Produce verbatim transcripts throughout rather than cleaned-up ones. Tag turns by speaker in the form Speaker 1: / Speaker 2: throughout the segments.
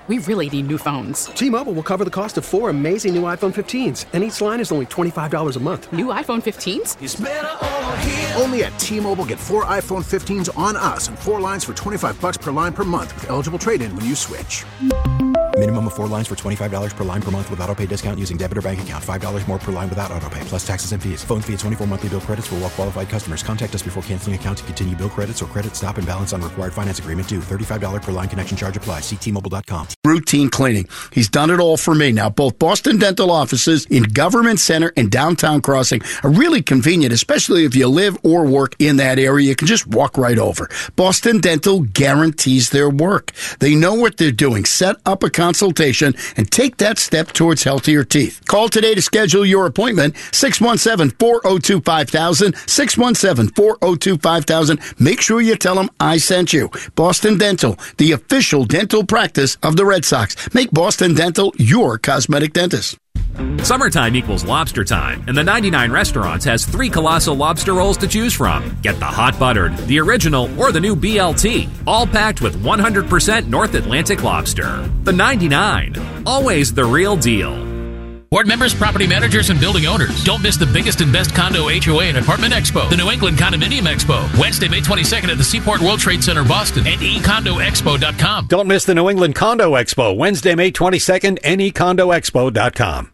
Speaker 1: We really need new phones.
Speaker 2: T-Mobile will cover the cost of four amazing new iPhone fifteens, and each line is only twenty-five dollars a month.
Speaker 1: New iPhone fifteens?
Speaker 3: It's better over here.
Speaker 4: Only at T-Mobile, get four iPhone fifteens on us and four lines for twenty-five dollars per line per month with eligible trade-in when you switch.
Speaker 5: Minimum of four lines for twenty-five dollars per line per month with autopay discount using debit or bank account. five dollars more per line without autopay, plus taxes and fees. Phone fee at twenty-four monthly bill credits for well-qualified customers. Contact us before canceling account to continue bill credits or credit stop and balance on required finance agreement due. thirty-five dollars per line connection charge applies. See T Mobile dot com.
Speaker 6: Routine cleaning. He's done it all for me. Now, both Boston Dental offices in Government Center and Downtown Crossing are really convenient, especially if you live or work in that area. You can just walk right over. Boston Dental guarantees their work. They know what they're doing. Set up a consultation and take that step towards healthier teeth. Call today to schedule your appointment. six one seven, four oh two, five thousand. six one seven, four oh two, five thousand. Make sure you tell them I sent you. Boston Dental, the official dental practice of the Red Sox. Make Boston Dental your cosmetic dentist.
Speaker 7: Summertime equals lobster time, and the ninety-nine Restaurants has three colossal lobster rolls to choose from. Get the hot buttered, the original, or the new B L T, all packed with one hundred percent North Atlantic lobster. The ninety-nine, always the real deal.
Speaker 8: Board members, property managers, and building owners, don't miss the biggest and best condo H O A and apartment expo, the New England Condominium Expo, Wednesday, May twenty-second at the Seaport World Trade Center, Boston, and e condo expo dot com.
Speaker 9: Don't miss the New England Condo Expo, Wednesday, May twenty-second, n e condo expo dot com.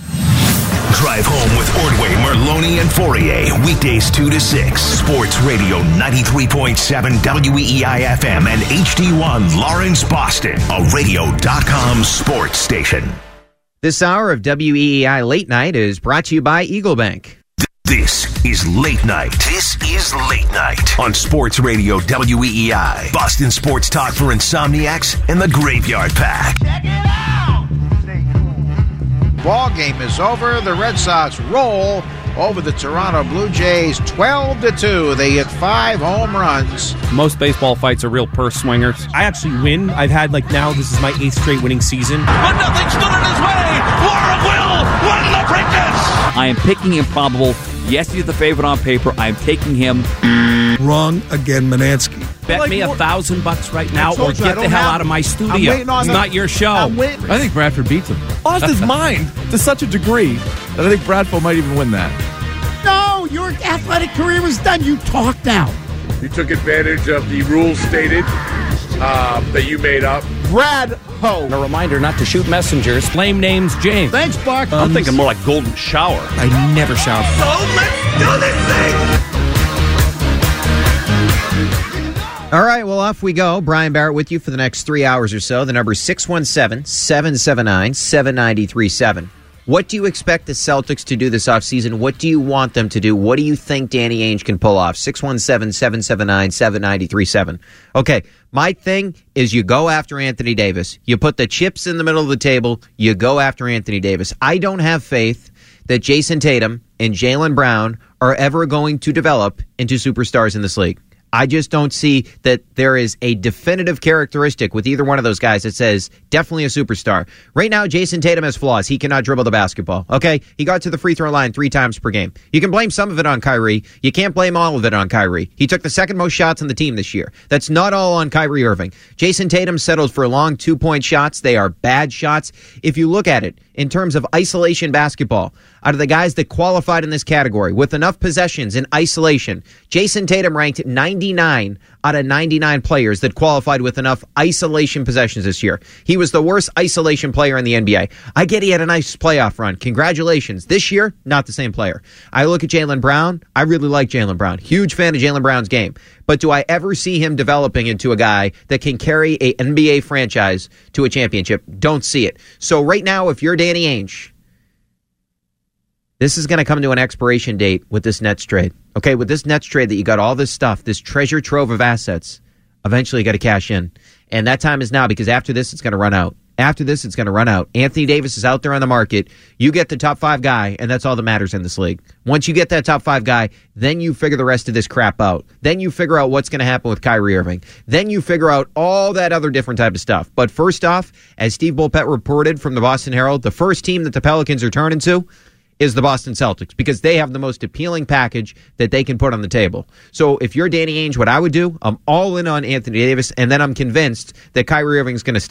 Speaker 10: Drive home with Ordway, Merloni, and Fourier, weekdays two to six. Sports Radio ninety-three point seven W E E I F M and H D one Lawrence, Boston, a radio dot com sports station.
Speaker 11: This hour of W E E I Late Night is brought to you by Eagle Bank.
Speaker 10: This is Late Night. This is Late Night on Sports Radio W E E I. Boston sports talk for insomniacs and the Graveyard Pack.
Speaker 12: Check it out! Ball game is over. The Red Sox roll over the Toronto Blue Jays twelve to two. They hit five home runs.
Speaker 13: Most baseball fights are real purse swingers.
Speaker 14: I actually win. I've had, like, now this is my eighth straight winning season.
Speaker 15: But nothing stood in his way. Laura will win the Preakness.
Speaker 16: I am picking Improbable. Yes, he's the favorite on paper. I am taking him.
Speaker 17: Wrong again, Manansky.
Speaker 14: Bet like, me a thousand bucks right now or get the hell out of my studio. It's the, not your show.
Speaker 13: I think Bradford beats him.
Speaker 18: Lost his mind to such a degree that I think Bradford might even win that.
Speaker 19: No, your athletic career was done. You talked out.
Speaker 20: You took advantage of the rules stated uh, that you made up.
Speaker 19: Brad Ho.
Speaker 14: A reminder not to shoot messengers. Flame names James.
Speaker 19: Thanks, Buck.
Speaker 13: I'm thinking more like golden shower.
Speaker 14: I never shower.
Speaker 15: So let's do this thing.
Speaker 11: All right, well, off we go. Brian Barrett with you for the next three hours or so. The number is six one seven, seven seven nine, seven nine three seven. What do you expect the Celtics to do this offseason? What do you want them to do? What do you think Danny Ainge can pull off? six one seven, seven seven nine, seven nine three seven. Okay, my thing is you go after Anthony Davis. You put the chips in the middle of the table. You go after Anthony Davis. I don't have faith that Jason Tatum and Jaylen Brown are ever going to develop into superstars in this league. I just don't see that there is a definitive characteristic with either one of those guys that says definitely a superstar. Right now, Jason Tatum has flaws. He cannot dribble the basketball. Okay? He got to the free throw line three times per game. You can blame some of it on Kyrie. You can't blame all of it on Kyrie. He took the second most shots on the team this year. That's not all on Kyrie Irving. Jason Tatum settled for long two-point shots. They are bad shots. If you look at it in terms of isolation basketball, out of the guys that qualified in this category with enough possessions in isolation, Jason Tatum ranked ninety-nine out of ninety-nine players that qualified with enough isolation possessions this year. He was the worst isolation player in the N B A. I get he had a nice playoff run. Congratulations. This year, not the same player. I look at Jaylen Brown. I really like Jaylen Brown. Huge fan of Jaylen Brown's game. But do I ever see him developing into a guy that can carry a N B A franchise to a championship? Don't see it. So right now, if you're Danny Ainge, this is going to come to an expiration date with this Nets trade. Okay, with this Nets trade that you got all this stuff, this treasure trove of assets, eventually you got to cash in. And that time is now because after this, it's going to run out. After this, it's going to run out. Anthony Davis is out there on the market. You get the top five guy, and that's all that matters in this league. Once you get that top five guy, then you figure the rest of this crap out. Then you figure out what's going to happen with Kyrie Irving. Then you figure out all that other different type of stuff. But first off, as Steve Bulpett reported from the Boston Herald, the first team that the Pelicans are turning to is the Boston Celtics because they have the most appealing package that they can put on the table. So if you're Danny Ainge, what I would do, I'm all in on Anthony Davis, and then I'm convinced that Kyrie Irving is going to stay.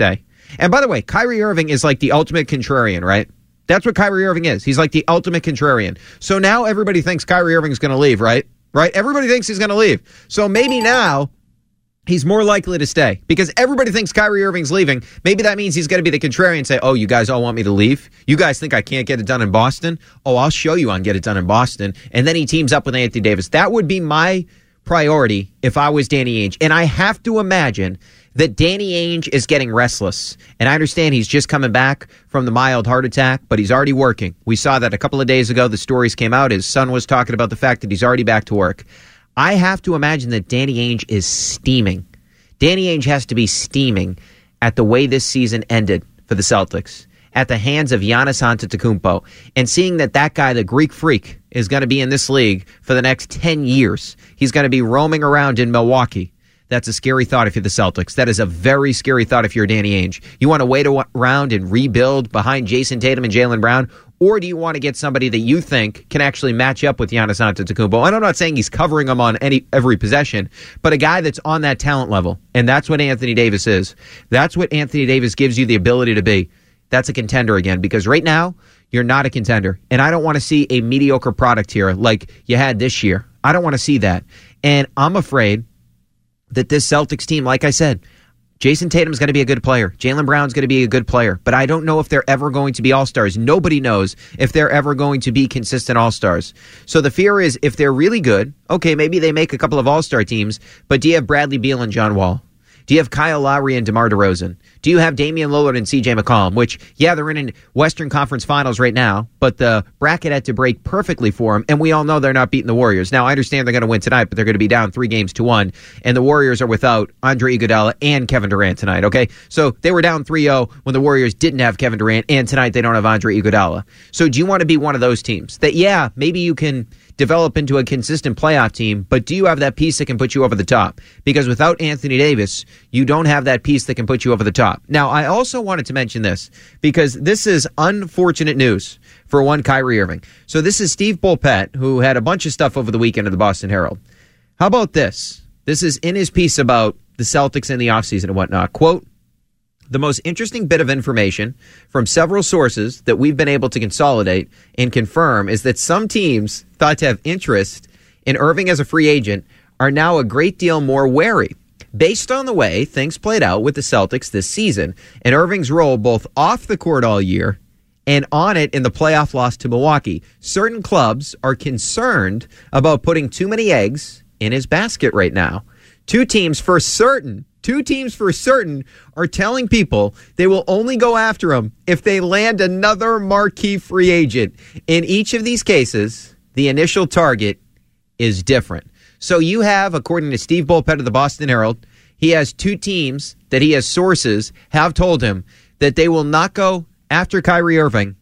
Speaker 11: And by the way, Kyrie Irving is like the ultimate contrarian, right? That's what Kyrie Irving is. He's like the ultimate contrarian. So now everybody thinks Kyrie Irving's going to leave, right? Right? Everybody thinks he's going to leave. So maybe now he's more likely to stay because everybody thinks Kyrie Irving's leaving. Maybe that means he's going to be the contrarian and say, oh, you guys all want me to leave? You guys think I can't get it done in Boston? Oh, I'll show you I can get it done in Boston. And then he teams up with Anthony Davis. That would be my priority if I was Danny Ainge. And I have to imagine that Danny Ainge is getting restless. And I understand he's just coming back from the mild heart attack, but he's already working. We saw that a couple of days ago. The stories came out. His son was talking about the fact that he's already back to work. I have to imagine that Danny Ainge is steaming. Danny Ainge has to be steaming at the way this season ended for the Celtics, at the hands of Giannis Antetokounmpo, and seeing that that guy, the Greek freak, is going to be in this league for the next ten years. He's going to be roaming around in Milwaukee. That's a scary thought if you're the Celtics. That is a very scary thought if you're Danny Ainge. You want to wait around and rebuild behind Jason Tatum and Jaylen Brown? Or do you want to get somebody that you think can actually match up with Giannis Antetokounmpo? And I'm not saying he's covering him on any every possession, but a guy that's on that talent level. And that's what Anthony Davis is. That's what Anthony Davis gives you the ability to be. That's a contender again, because right now, you're not a contender. And I don't want to see a mediocre product here like you had this year. I don't want to see that. And I'm afraid that this Celtics team, like I said, Jason Tatum's going to be a good player. Jaylen Brown's going to be a good player. But I don't know if they're ever going to be all-stars. Nobody knows if they're ever going to be consistent all-stars. So the fear is if they're really good, okay, maybe they make a couple of all-star teams, but do you have Bradley Beal and John Wall? Do you have Kyle Lowry and DeMar DeRozan? Do you have Damian Lillard and C J McCollum, which, yeah, they're in a Western Conference Finals right now, but the bracket had to break perfectly for them, and we all know they're not beating the Warriors. Now, I understand they're going to win tonight, but they're going to be down three games to one, and the Warriors are without Andre Iguodala and Kevin Durant tonight, okay? So they were down three oh when the Warriors didn't have Kevin Durant, and tonight they don't have Andre Iguodala. So do you want to be one of those teams that, yeah, maybe you can develop into a consistent playoff team, but do you have that piece that can put you over the top? Because without Anthony Davis, you don't have that piece that can put you over the top. Now, I also wanted to mention this because this is unfortunate news for one Kyrie Irving. So this is Steve Bulpett, who had a bunch of stuff over the weekend at the Boston Herald. How about this? This is in his piece about the Celtics in the offseason and whatnot. Quote, the most interesting bit of information from several sources that we've been able to consolidate and confirm is that some teams thought to have interest in Irving as a free agent are now a great deal more wary. Based on the way things played out with the Celtics this season and Irving's role both off the court all year and on it in the playoff loss to Milwaukee, certain clubs are concerned about putting too many eggs in his basket right now. Two teams for certain Two teams for certain are telling people they will only go after him if they land another marquee free agent. In each of these cases, the initial target is different. So you have, according to Steve Bulpett of the Boston Herald, he has two teams that he has sources have told him that they will not go after Kyrie Irving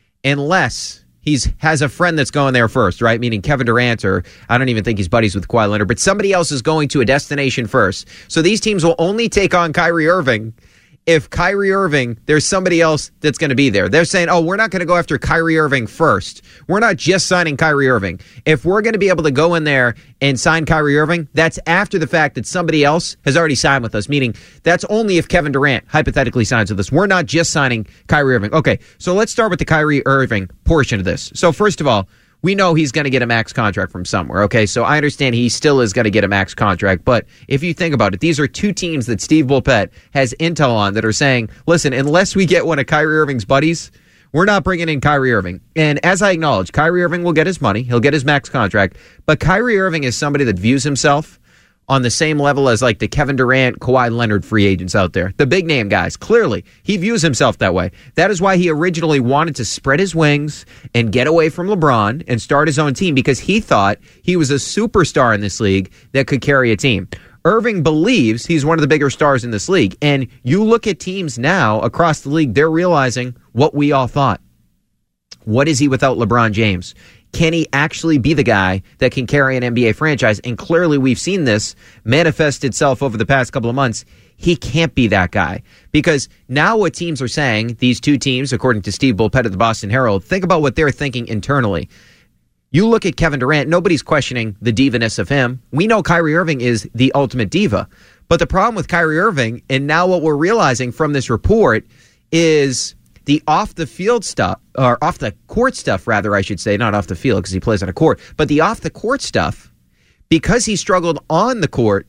Speaker 11: unless He's has a friend that's going there first, right? Meaning Kevin Durant, or I don't even think he's buddies with Kawhi Leonard, but somebody else is going to a destination first. So these teams will only take on Kyrie Irving if Kyrie Irving, there's somebody else that's going to be there. They're saying, oh, we're not going to go after Kyrie Irving first. We're not just signing Kyrie Irving. If we're going to be able to go in there and sign Kyrie Irving, that's after the fact that somebody else has already signed with us, meaning that's only if Kevin Durant hypothetically signs with us. We're not just signing Kyrie Irving. Okay, so let's start with the Kyrie Irving portion of this. So first of all, we know he's going to get a max contract from somewhere, okay? So I understand he still is going to get a max contract, but if you think about it, these are two teams that Steve Bulpett has intel on that are saying, listen, unless we get one of Kyrie Irving's buddies, we're not bringing in Kyrie Irving. And as I acknowledge, Kyrie Irving will get his money. He'll get his max contract. But Kyrie Irving is somebody that views himself on the same level as like the Kevin Durant, Kawhi Leonard free agents out there. The big name guys. Clearly, he views himself that way. That is why he originally wanted to spread his wings and get away from LeBron and start his own team, because he thought he was a superstar in this league that could carry a team. Irving believes he's one of the bigger stars in this league. And you look at teams now across the league, they're realizing what we all thought. What is he without LeBron James? Can he actually be the guy that can carry an N B A franchise? And clearly we've seen this manifest itself over the past couple of months. He can't be that guy, because now what teams are saying, these two teams, according to Steve Bulpett of the Boston Herald, think about what they're thinking internally. You look at Kevin Durant, nobody's questioning the diva-ness of him. We know Kyrie Irving is the ultimate diva. But the problem with Kyrie Irving, and now what we're realizing from this report, is the off-the-field stuff, or off-the-court stuff, rather, I should say, not off the field because he plays on a court, but the off-the-court stuff, because he struggled on the court,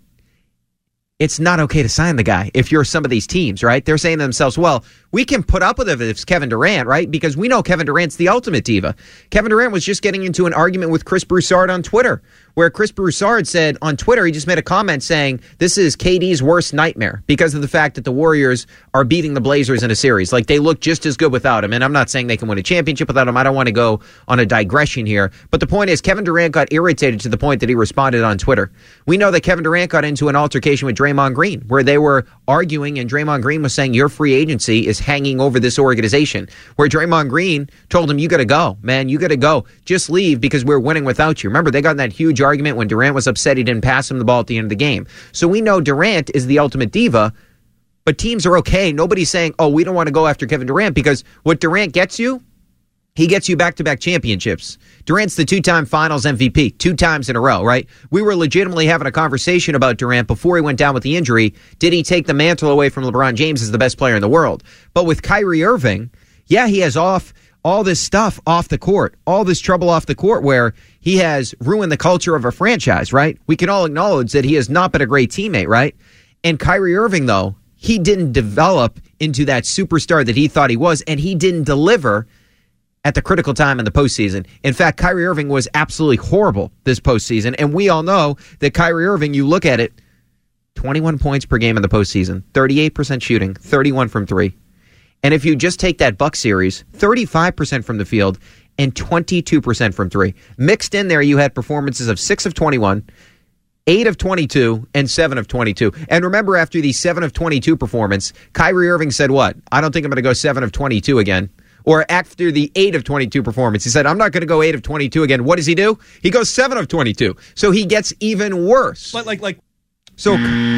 Speaker 11: it's not okay to sign the guy if you're some of these teams, right? They're saying to themselves, well, we can put up with it if it's Kevin Durant, right? Because we know Kevin Durant's the ultimate diva. Kevin Durant was just getting into an argument with Chris Broussard on Twitter, where Chris Broussard said on Twitter, he just made a comment saying this is K D's worst nightmare because of the fact that the Warriors are beating the Blazers in a series. Like, they look just as good without him. And I'm not saying they can win a championship without him. I don't want to go on a digression here. But the point is, Kevin Durant got irritated to the point that he responded on Twitter. We know that Kevin Durant got into an altercation with Draymond Green, where they were arguing, and Draymond Green was saying your free agency is hanging over this organization, where Draymond Green told him, you got to go, man, you got to go. Just leave because we're winning without you. Remember, they got in that huge argument when Durant was upset he didn't pass him the ball at the end of the game. So we know Durant is the ultimate diva, but teams are okay. Nobody's saying, oh, we don't want to go after Kevin Durant, because what Durant gets you, he gets you back-to-back championships. Durant's the two-time finals M V P, two times in a row, right? We were legitimately having a conversation about Durant before he went down with the injury. Did he take the mantle away from LeBron James as the best player in the world? But with Kyrie Irving, yeah, he has off all this stuff off the court, all this trouble off the court where he has ruined the culture of a franchise, right? We can all acknowledge that he has not been a great teammate, right? And Kyrie Irving, though, he didn't develop into that superstar that he thought he was, and he didn't deliver at the critical time in the postseason. In fact, Kyrie Irving was absolutely horrible this postseason, and we all know that Kyrie Irving, you look at it, twenty-one points per game in the postseason, thirty-eight percent shooting, thirty-one from three. And if you just take that Bucks series, thirty-five percent from the field and twenty-two percent from three. Mixed in there, you had performances of six of twenty-one, eight of twenty-two, and seven of twenty-two. And remember, after the seven of twenty-two performance, Kyrie Irving said what? I don't think I'm going to go seven of twenty-two again. Or after the eight of twenty-two performance, he said, I'm not going to go eight of twenty-two again. What does he do? He goes seven of twenty-two. So he gets even worse.
Speaker 18: Like, like, like.
Speaker 11: So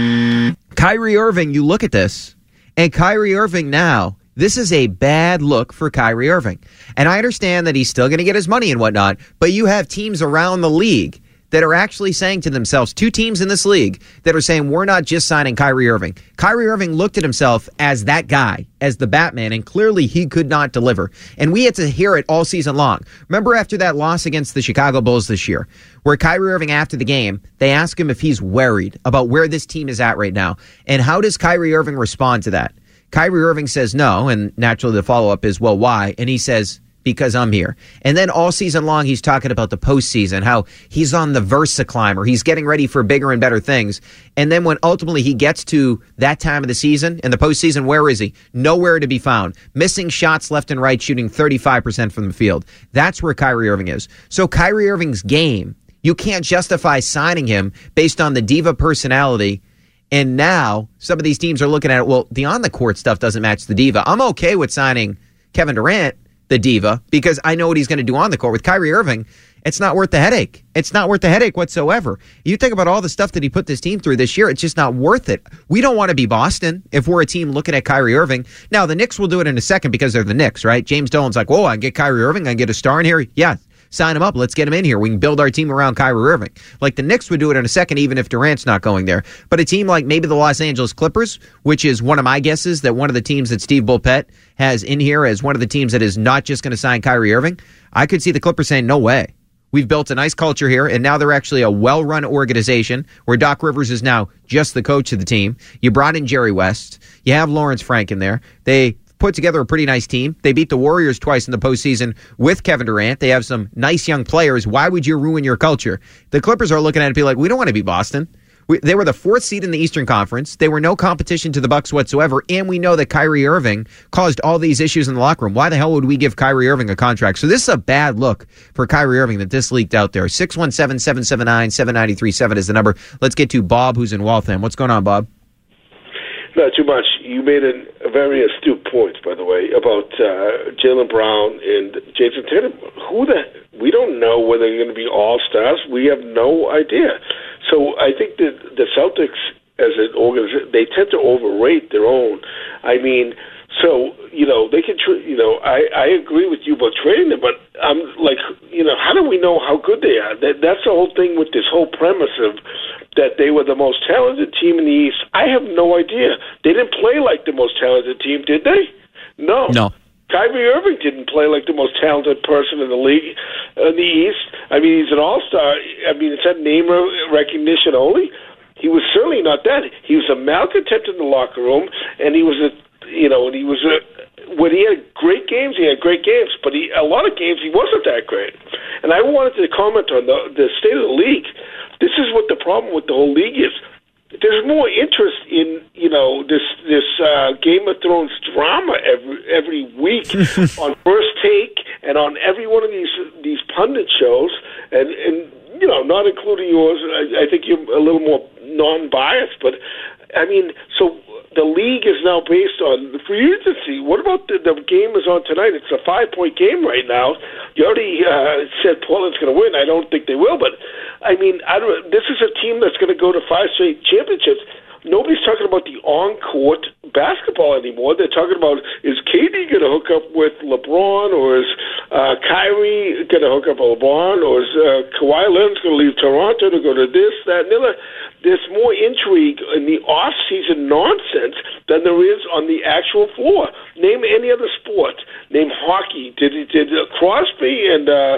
Speaker 11: Kyrie Irving, you look at this, and Kyrie Irving now, this is a bad look for Kyrie Irving. And I understand that he's still going to get his money and whatnot, but you have teams around the league that are actually saying to themselves, two teams in this league that are saying, we're not just signing Kyrie Irving. Kyrie Irving looked at himself as that guy, as the Batman, and clearly he could not deliver. And we had to hear it all season long. Remember after that loss against the Chicago Bulls this year, where Kyrie Irving, after the game, they ask him if he's worried about where this team is at right now. And how does Kyrie Irving respond to that? Kyrie Irving says no, and naturally the follow-up is, well, why? And he says, because I'm here. And then all season long, he's talking about the postseason, how he's on the Versa climber. He's getting ready for bigger and better things. And then when ultimately he gets to that time of the season, in the postseason, where is he? Nowhere to be found. Missing shots left and right, shooting thirty-five percent from the field. That's where Kyrie Irving is. So Kyrie Irving's game, you can't justify signing him based on the diva personality. And now some of these teams are looking at it, well, the on-the-court stuff doesn't match the diva. I'm okay with signing Kevin Durant, the diva, because I know what he's going to do on the court. With Kyrie Irving, it's not worth the headache. It's not worth the headache whatsoever. You think about all the stuff that he put this team through this year, it's just not worth it. We don't want to be Boston if we're a team looking at Kyrie Irving. Now, the Knicks will do it in a second because they're the Knicks, right? James Dolan's like, whoa, I can get Kyrie Irving, I can get a star in here. Yeah, sign him up. Let's get him in here. We can build our team around Kyrie Irving. Like the Knicks would do it in a second, even if Durant's not going there. But a team like maybe the Los Angeles Clippers, which is one of my guesses that one of the teams that Steve Bulpett has in here as one of the teams that is not just going to sign Kyrie Irving, I could see the Clippers saying, no way. We've built a nice culture here, and now they're actually a well-run organization where Doc Rivers is now just the coach of the team. You brought in Jerry West. You have Lawrence Frank in there. They put together a pretty nice team. They beat the Warriors twice in the postseason with Kevin Durant. They have some nice young players. Why would you ruin your culture? The Clippers are looking at it and be like, we don't want to be Boston. We, they were the fourth seed in the Eastern Conference. They were no competition to the Bucks whatsoever, and we know that Kyrie Irving caused all these issues in the locker room. Why the hell would we give Kyrie Irving a contract? So this is a bad look for Kyrie Irving that this leaked out there. six one seven, seven seven nine, seven nine three seven is the number. Let's get to Bob, who's in Waltham. What's going on, Bob?
Speaker 20: Not too much. You made a, a very astute point, by the way, about uh, Jaylen Brown and Jason Tatum. Who the? We don't know whether they're going to be all-stars. We have no idea. So I think that the Celtics, as an organization, they tend to overrate their own. I mean, so, you know, they can, tr- you know, I, I agree with you about trading them, but I'm like, you know, how do we know how good they are? That, that's the whole thing with this whole premise of that they were the most talented team in the East. I have no idea. They didn't play like the most talented team, did they? No.
Speaker 11: No.
Speaker 20: Kyrie Irving didn't play like the most talented person in the league in the East. I mean, he's an all-star. I mean, it's that name recognition only. He was certainly not that. He was a malcontent in the locker room, and he was a, you know, and he was a, when he had great games, he had great games, but he, a lot of games he wasn't that great. And I wanted to comment on the, the state of the league. This is what the problem with the whole league is. There's more interest in, you know, this this uh, Game of Thrones drama every every week on First Take and on every one of these these pundit shows, and, and you know, not including yours. I, I think you're a little more non-biased, but I mean, so the league is now based on the free agency. What about the, the game is on tonight? It's a five-point game right now. You already uh, said Portland's going to win. I don't think they will, but I mean, I don't. This is a team that's going to go to five straight championships. Nobody's talking about the on-court basketball anymore. They're talking about, is K D going to hook up with LeBron, or is uh, Kyrie going to hook up with LeBron, or is uh, Kawhi Leonard going to leave Toronto to go to this, that, and the other? There's more intrigue in the off-season nonsense than there is on the actual floor. Name any other sport. Name hockey. Did did uh, Crosby and uh,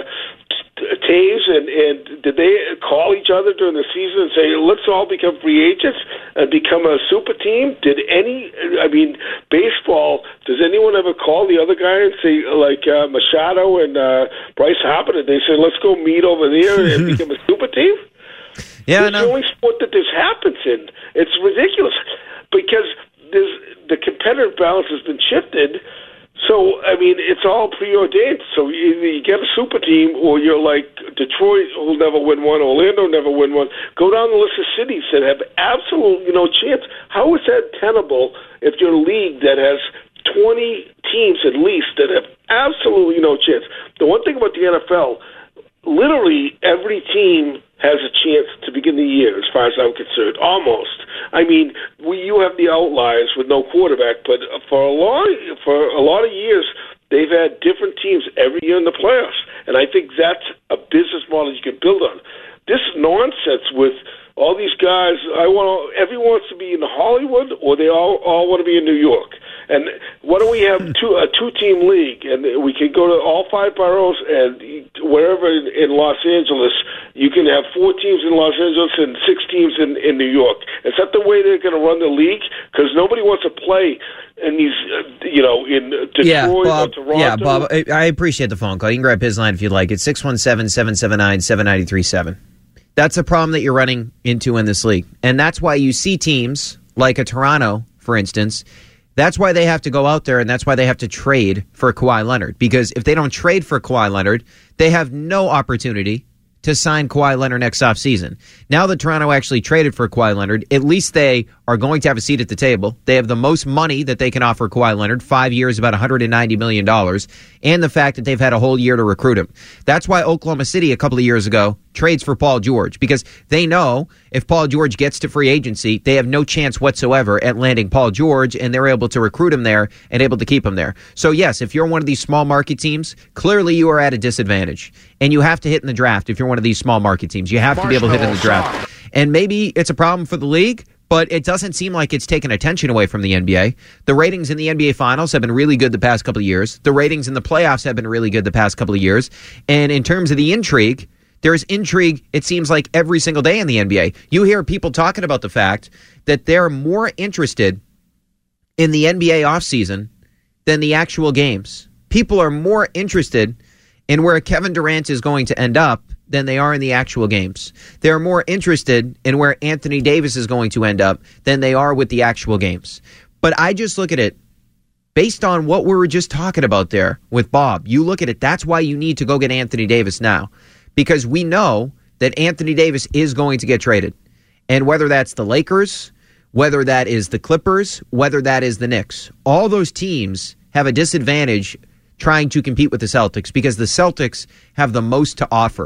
Speaker 20: Taves and, and did they call each other during the season and say, let's all become free agents and become a super team? Did any, I mean, baseball, does anyone ever call the other guy and say, like uh, Machado and uh, Bryce Harper, did they say, let's go meet over there and become a super team?
Speaker 11: Yeah,
Speaker 20: it's
Speaker 11: no.
Speaker 20: the only sport that this happens in. It's ridiculous because there's, the competitive balance has been shifted. So, I mean, it's all preordained. So either you get a super team or you're like Detroit, who'll never win one, Orlando never win one. Go down the list of cities that have absolutely no chance. How is that tenable if you're a league that has twenty teams at least that have absolutely no chance? The one thing about the N F L, literally every team has a chance to begin the year, as far as I'm concerned. Almost. I mean, we, you have the outliers with no quarterback, but for a long, for a lot of years, they've had different teams every year in the playoffs, and I think that's a business model you can build on. This nonsense with all these guys, I want everyone wants to be in Hollywood, or they all all want to be in New York. And why don't we have two, a two-team league, and we can go to all five boroughs, and wherever in, in Los Angeles, you can have four teams in Los Angeles and six teams in, in New York. Is that the way they're going to run the league? Because nobody wants to play in these, uh, you know, in Detroit
Speaker 11: yeah, Bob,
Speaker 20: or Toronto.
Speaker 11: Yeah, Bob, I, I appreciate the phone call. You can grab his line if you'd like. It's six one seven, seven seven nine, seven nine three seven. That's a problem that you're running into in this league. And that's why you see teams like a Toronto, for instance. That's why they have to go out there, and that's why they have to trade for Kawhi Leonard. Because if they don't trade for Kawhi Leonard, they have no opportunity to sign Kawhi Leonard next offseason. Now that Toronto actually traded for Kawhi Leonard, at least they are going to have a seat at the table. They have the most money that they can offer Kawhi Leonard, five years, about one hundred ninety million dollars, and the fact that they've had a whole year to recruit him. That's why Oklahoma City a couple of years ago trades for Paul George, because they know if Paul George gets to free agency, they have no chance whatsoever at landing Paul George, and they're able to recruit him there and able to keep him there. So yes, if you're one of these small market teams, clearly you are at a disadvantage, and you have to hit in the draft if you're one of these small market teams. You have to be able to hit in the draft. And maybe it's a problem for the league, but it doesn't seem like it's taken attention away from the N B A. The ratings in the N B A Finals have been really good the past couple of years. The ratings in the playoffs have been really good the past couple of years. And in terms of the intrigue, there's intrigue, it seems like, every single day in the N B A. You hear people talking about the fact that they're more interested in the N B A offseason than the actual games. People are more interested in where Kevin Durant is going to end up than they are in the actual games. They're more interested in where Anthony Davis is going to end up than they are with the actual games. But I just look at it based on what we were just talking about there with Bob. You look at it, that's why you need to go get Anthony Davis now. Because we know that Anthony Davis is going to get traded. And whether that's the Lakers, whether that is the Clippers, whether that is the Knicks, all those teams have a disadvantage trying to compete with the Celtics because the Celtics have the most to offer.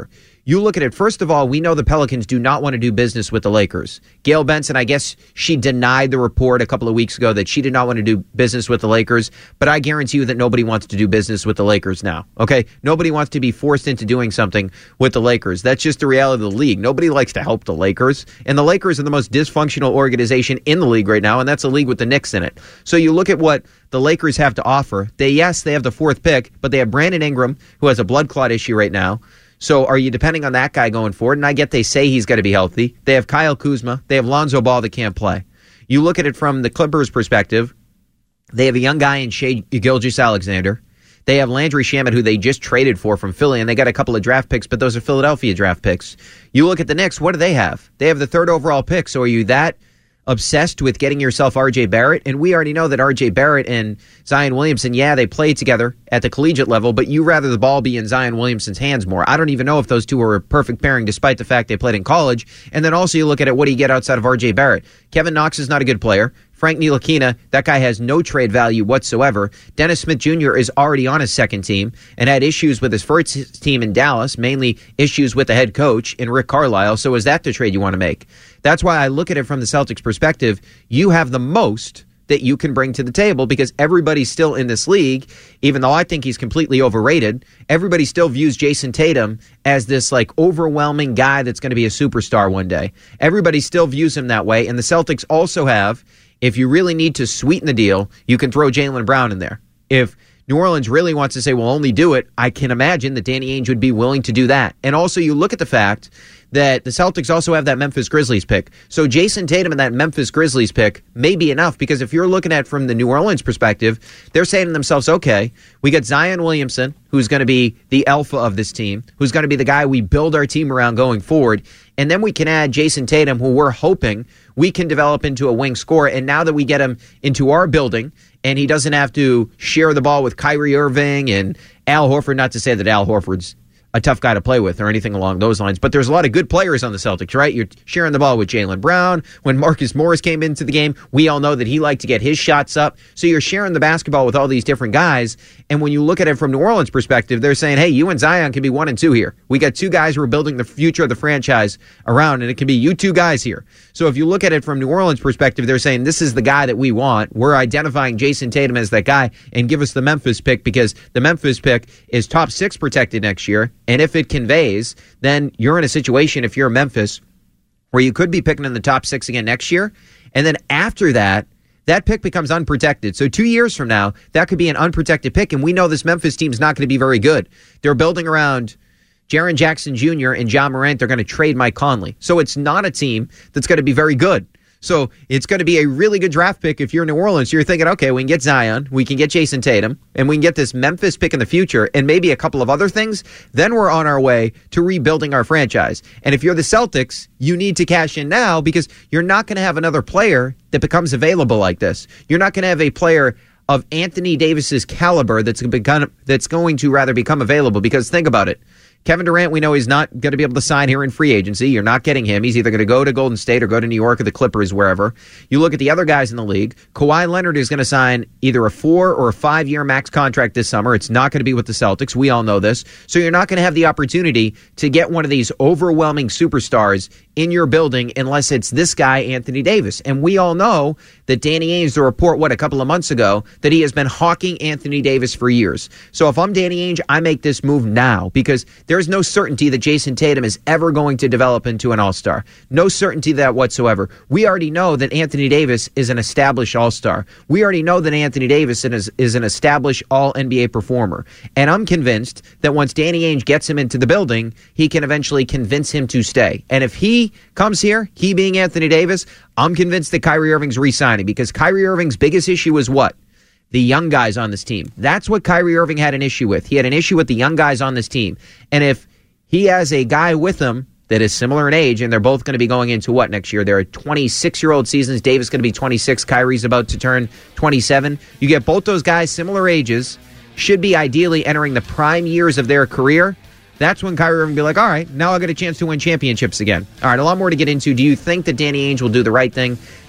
Speaker 11: You look at it, first of all, we know the Pelicans do not want to do business with the Lakers. Gail Benson, I guess she denied the report a couple of weeks ago that she did not want to do business with the Lakers, but I guarantee you that nobody wants to do business with the Lakers now, okay? Nobody wants to be forced into doing something with the Lakers. That's just the reality of the league. Nobody likes to help the Lakers, and the Lakers are the most dysfunctional organization in the league right now, and that's a league with the Knicks in it. So you look at what the Lakers have to offer. They, yes, they have the fourth pick, but they have Brandon Ingram, who has a blood clot issue right now. So are you depending on that guy going forward? And I get they say he's got to be healthy. They have Kyle Kuzma. They have Lonzo Ball that can't play. You look at it from the Clippers' perspective. They have a young guy in Shai Gilgeous-Alexander. They have Landry Shamet, who they just traded for from Philly, and they got a couple of draft picks, but those are Philadelphia draft picks. You look at the Knicks, what do they have? They have the third overall pick, so are you that obsessed with getting yourself R J Barrett? And we already know that R J Barrett and Zion Williamson, yeah, they played together at the collegiate level, but you rather the ball be in Zion Williamson's hands more. I don't even know if those two are a perfect pairing despite the fact they played in college. And then also you look at it, what do you get outside of R J Barrett? Kevin Knox is not a good player. Frank Ntilikina, that guy has no trade value whatsoever. Dennis Smith Junior is already on his second team and had issues with his first team in Dallas, mainly issues with the head coach in Rick Carlisle. So is that the trade you want to make? That's why I look at it from the Celtics' perspective. You have the most that you can bring to the table because everybody's still in this league, even though I think he's completely overrated. Everybody still views Jason Tatum as this like overwhelming guy that's going to be a superstar one day. Everybody still views him that way. And the Celtics also have, if you really need to sweeten the deal, you can throw Jaylen Brown in there. If New Orleans really wants to say, well, only do it, I can imagine that Danny Ainge would be willing to do that. And also you look at the fact that the Celtics also have that Memphis Grizzlies pick. So Jason Tatum and that Memphis Grizzlies pick may be enough because if you're looking at it from the New Orleans perspective, they're saying to themselves, okay, we got Zion Williamson, who's going to be the alpha of this team, who's going to be the guy we build our team around going forward. And then we can add Jason Tatum, who we're hoping we can develop into a wing scorer. And now that we get him into our building and he doesn't have to share the ball with Kyrie Irving and Al Horford, not to say that Al Horford's a tough guy to play with or anything along those lines. But there's a lot of good players on the Celtics, right? You're sharing the ball with Jaylen Brown. When Marcus Morris came into the game, we all know that he liked to get his shots up. So you're sharing the basketball with all these different guys. And when you look at it from New Orleans' perspective, they're saying, hey, you and Zion can be one and two here. We got two guys who are building the future of the franchise around, and it can be you two guys here. So if you look at it from New Orleans' perspective, they're saying this is the guy that we want. We're identifying Jason Tatum as that guy and give us the Memphis pick because the Memphis pick is top six protected next year. And if it conveys, then you're in a situation, if you're Memphis, where you could be picking in the top six again next year. And then after that, that pick becomes unprotected. So two years from now, that could be an unprotected pick. And we know this Memphis team's not going to be very good. They're building around Jaren Jackson Junior and John Morant. They're going to trade Mike Conley. So it's not a team that's going to be very good. So it's going to be a really good draft pick if you're New Orleans. You're thinking, okay, we can get Zion, we can get Jason Tatum, and we can get this Memphis pick in the future and maybe a couple of other things. Then we're on our way to rebuilding our franchise. And if you're the Celtics, you need to cash in now because you're not going to have another player that becomes available like this. You're not going to have a player of Anthony Davis's caliber that's become, that's going to rather become available because think about it. Kevin Durant, we know he's not going to be able to sign here in free agency. You're not getting him. He's either going to go to Golden State or go to New York or the Clippers, wherever. You look at the other guys in the league. Kawhi Leonard is going to sign either a four or a five-year max contract this summer. It's not going to be with the Celtics. We all know this. So you're not going to have the opportunity to get one of these overwhelming superstars in your building unless it's this guy, Anthony Davis. And we all know that Danny Ainge, the report, what, a couple of months ago, that he has been hawking Anthony Davis for years. So if I'm Danny Ainge, I make this move now because there's no certainty that Jason Tatum is ever going to develop into an all-star. No certainty of that whatsoever. We already know that Anthony Davis is an established all-star. We already know that Anthony Davis is, is an established all-N B A performer. And I'm convinced that once Danny Ainge gets him into the building, he can eventually convince him to stay. And if he comes here, he being Anthony Davis, I'm convinced that Kyrie Irving's re-signing because Kyrie Irving's biggest issue is what? The young guys on this team. That's what Kyrie Irving had an issue with. He had an issue with the young guys on this team. And if he has a guy with him that is similar in age, and they're both going to be going into what next year? They're twenty-six-year-old seasons. Davis going to be twenty-six. Kyrie's about to turn twenty-seven. You get both those guys similar ages, should be ideally entering the prime years of their career. That's when Kyrie Irving will be like, all right, now I got a chance to win championships again. All right, a lot more to get into. Do you think that Danny Ainge will do the right thing?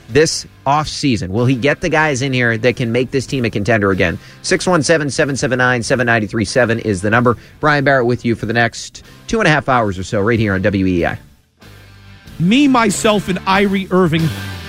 Speaker 11: this offseason? Will he get the guys in here that can make this team a contender again? six one seven, seven seven nine, seven nine three seven is the number. Brian Barrett with you for the next two and a half hours or so right here on W E I.
Speaker 18: Me, myself, and Kyrie Irving.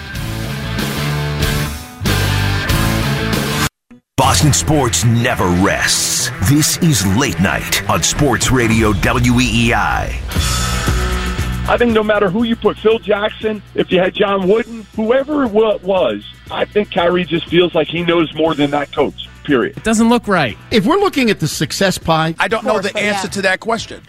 Speaker 10: Boston sports never rests. This is Late Night on Sports Radio W E E I.
Speaker 3: I think no matter who you put, Phil Jackson, if you had John Wooden, whoever it was, I think Kyrie just feels like he knows more than that coach, period.
Speaker 14: It doesn't look right.
Speaker 19: If we're looking at the success pie,
Speaker 2: I don't know the answer to that question.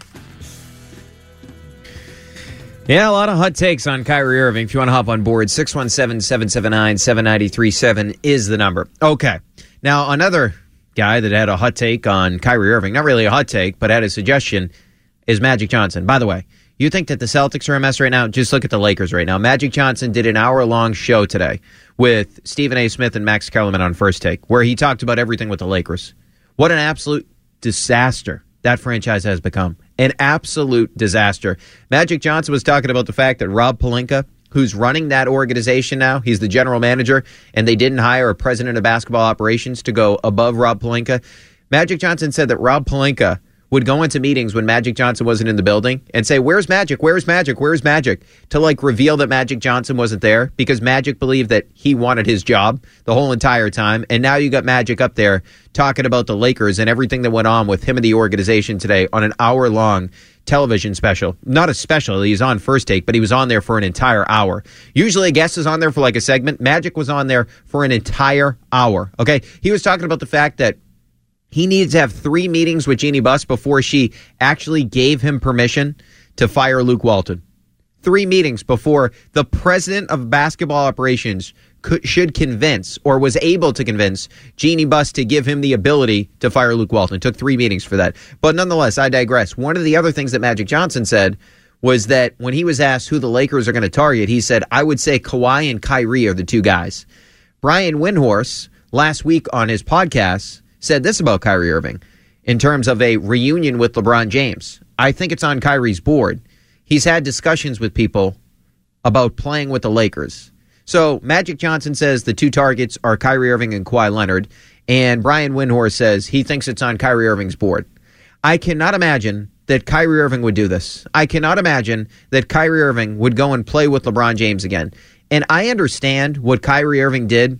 Speaker 11: Yeah, a lot of hot takes on Kyrie Irving. If you want to hop on board, six one seven, seven seven nine, seven nine three seven is the number. Okay. Now, another guy that had a hot take on Kyrie Irving, not really a hot take, but had a suggestion, is Magic Johnson. By the way, you think that the Celtics are a mess right now? Just look at the Lakers right now. Magic Johnson did an hour-long show today with Stephen A. Smith and Max Kellerman on First Take, where he talked about everything with the Lakers. What an absolute disaster that franchise has become. An absolute disaster. Magic Johnson was talking about the fact that Rob Pelinka, who's running that organization now, he's the general manager, and they didn't hire a president of basketball operations to go above Rob Pelinka. Magic Johnson said that Rob Pelinka would go into meetings when Magic Johnson wasn't in the building and say, where's Magic? Where's Magic? Where's Magic? To like reveal that Magic Johnson wasn't there because Magic believed that he wanted his job the whole entire time. And now you got Magic up there talking about the Lakers and everything that went on with him and the organization today on an hour-long television special. Not a special. He's on First Take, but he was on there for an entire hour. Usually a guest is on there for like a segment. Magic was on there for an entire hour. Okay. He was talking about the fact that he needed to have three meetings with Jeannie Buss before she actually gave him permission to fire Luke Walton. Three meetings before the president of basketball operations could, should convince or was able to convince Jeannie Buss to give him the ability to fire Luke Walton. It took three meetings for that. But nonetheless, I digress. One of the other things that Magic Johnson said was that when he was asked who the Lakers are going to target, he said, I would say Kawhi and Kyrie are the two guys. Brian Windhorst, last week on his podcast, said this about Kyrie Irving in terms of a reunion with LeBron James. I think it's on Kyrie's board. He's had discussions with people about playing with the Lakers. So Magic Johnson says the two targets are Kyrie Irving and Kawhi Leonard, and Brian Windhorst says he thinks it's on Kyrie Irving's board. I cannot imagine that Kyrie Irving would do this. I cannot imagine that Kyrie Irving would go and play with LeBron James again. And I understand what Kyrie Irving did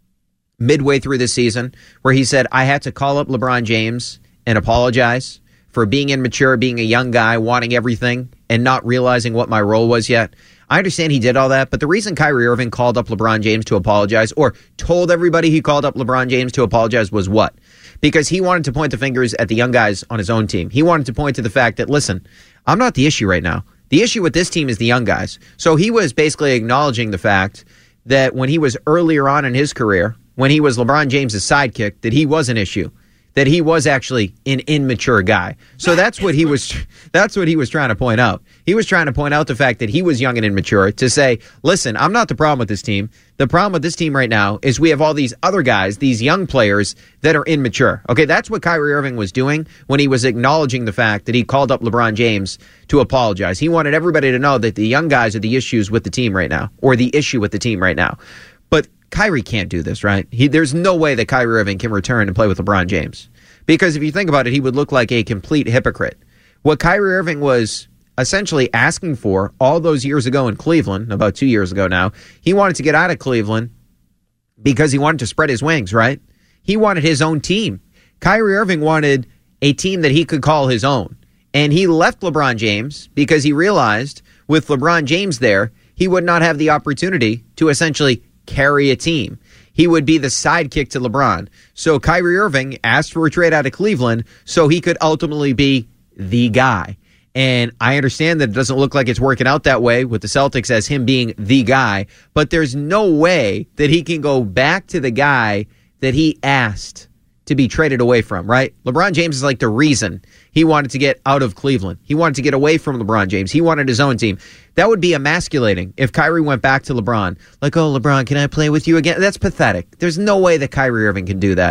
Speaker 11: midway through this season, where he said, I had to call up LeBron James and apologize for being immature, being a young guy, wanting everything, and not realizing what my role was yet. I understand he did all that, but the reason Kyrie Irving called up LeBron James to apologize, or told everybody he called up LeBron James to apologize, was what? Because he wanted to point the fingers at the young guys on his own team. He wanted to point to the fact that, listen, I'm not the issue right now. The issue with this team is the young guys. So he was basically acknowledging the fact that when he was earlier on in his career, when he was LeBron James' sidekick, that he was an issue, that he was actually an immature guy. So that's what he was that's what he was trying to point out. He was trying to point out the fact that he was young and immature to say, listen, I'm not the problem with this team. The problem with this team right now is we have all these other guys, these young players that are immature. Okay, that's what Kyrie Irving was doing when he was acknowledging the fact that he called up LeBron James to apologize. He wanted everybody to know that the young guys are the issues with the team right now, or the issue with the team right now. But Kyrie can't do this, right? He, there's no way that Kyrie Irving can return and play with LeBron James. Because if you think about it, he would look like a complete hypocrite. What Kyrie Irving was essentially asking for all those years ago in Cleveland, about two years ago now, he wanted to get out of Cleveland because he wanted to spread his wings, right? He wanted his own team. Kyrie Irving wanted a team that he could call his own. And he left LeBron James because he realized with LeBron James there, he would not have the opportunity to essentially carry a team. He would be the sidekick to LeBron. So Kyrie Irving asked for a trade out of Cleveland so he could ultimately be the guy. And I understand that it doesn't look like it's working out that way with the Celtics as him being the guy, but there's no way that he can go back to the guy that he asked to be traded away from, right? LeBron James is like the reason he wanted to get out of Cleveland. He wanted to get away from LeBron James. He wanted his own team. That would be emasculating if Kyrie went back to LeBron. Like, oh, LeBron, can I play with you again? That's pathetic. There's no way that Kyrie Irving can do that.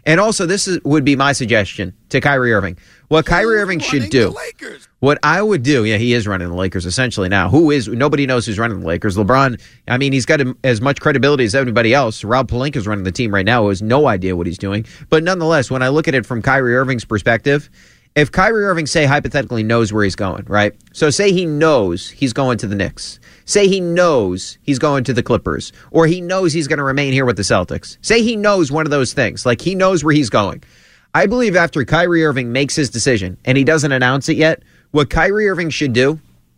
Speaker 11: And also, this is, would be my suggestion to Kyrie Irving. What Kyrie Irving should do, what I would do, yeah, he is running the Lakers essentially now. Who is, nobody knows who's running the Lakers. LeBron, I mean, he's got as much credibility as everybody else. Rob Pelinka's running the team right now, who has no idea what he's doing. But nonetheless, when I look at it from Kyrie Irving's perspective, if Kyrie Irving, say, hypothetically knows where he's going, right? So say he knows he's going to the Knicks. Say he knows he's going to the Clippers. Or he knows he's going to remain here with the Celtics. Say he knows one of those things. Like, he knows where he's going. I believe after Kyrie Irving makes his decision, and he doesn't announce it yet, what Kyrie Irving should do